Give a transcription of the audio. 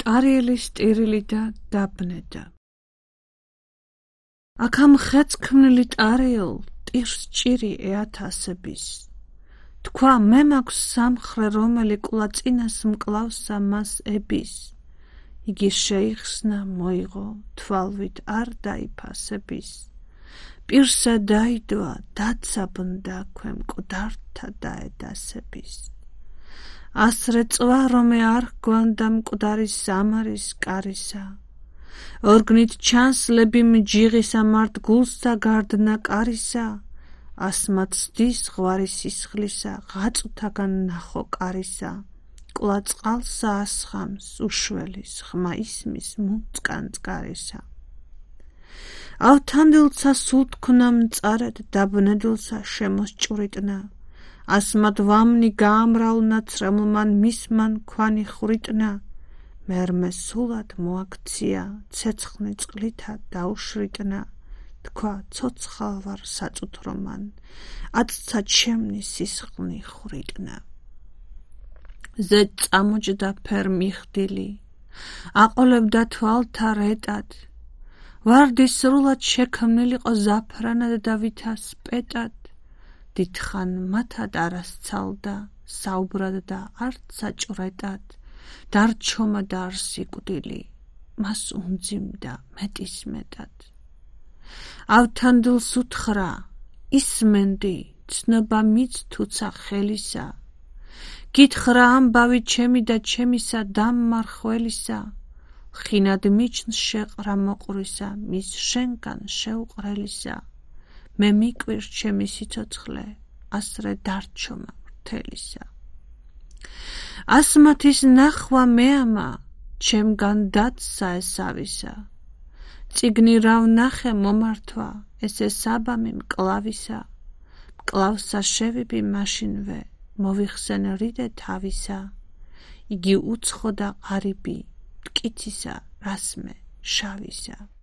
კარიელი სტირილი და დაბნედა. აქამ ხეცქმნილი ტარიელ ტირს ჭირი ეათასების. თქვა მე მაქვს სამხრე რომელი კვლაწინას მკლავსა მას ების. იგი შეიხსნა მოიღო თვალვით არ დაიფასების. პირსა დაიდვა დაცაბნდა ქვემ მკვდართა დაედასების. ასრე წვა რომე არ გვანდა მკვდარის სამარის კარისა. ორგნით ჩანსლები მჯიღისა მართ გულსა გარდნა კარისა. ასმად სდის ღვარი სისხლისა ღაწუთაგან ნახო კარისა. კლა წყალსა ასხამს უშველის ხმა ისმის მუწკან წყარისა. ავთანდილსა სულ თქნა მწარედ დაბნედილსა შემოსჭვრიტნა. ასმად ვამნი გაამრავლნა ცრემლმან მისმან ქვანი ხრიტნა. მერმე სულად მოაქცია ცეცხლი წყლითა დაუშრიტნა. თქვა ცოცხალ ვარ საწუთრომან აწცა ჩემნი სისხლნი ხრიტნა. ზედ წამოჯდა ფერ მიხდილი აყოლებდა თვალთა რეტად. ვარდი სრულად შექმნილიყო ზაფრანად და ვითას პეტად. დიდხან მათად არასცალდა საუბრად და არც საჭვრეტად. დარჩომა და არ სიკვდილი მას უმძიმდა მეტისმეტად. ავთანდილს უთხრა ისმენდი ცნობა მიც თუცა ხელისა. გითხრა ამბავი ჩემი და ჩემისა დამმარხველისა. ხინად მიჩნს შეყრა მოყვრისა მის შენგან შეუყრელისა. მე მიკვირს ჩემი სიცოცხლე ასრე დარჩომა ვრთელისა. ასმათის ნახვა მეამა ჩემგან დაცსა ესავისა. წიგნი რა ვნახე მომართვა ესე საბამი მკლავისა. მკლავსა შევიბი მაშინვე მოვიხსენ რიდე თავისა. იგი უცხო და ყარიბი მტკიცისა რასმე შავისა.